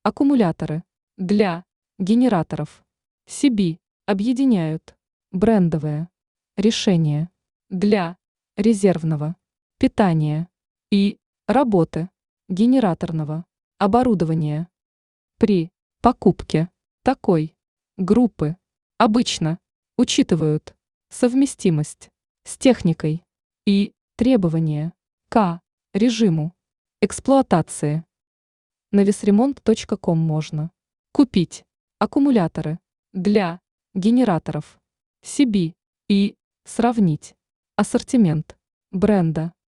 Аккумуляторы для генераторов CB объединяют брендовые решения для резервного питания и работы генераторного оборудования. При покупке такой группы обычно учитывают совместимость с техникой и требования к режиму эксплуатации. На весремонт.ком можно купить аккумуляторы для генераторов CB и сравнить ассортимент бренда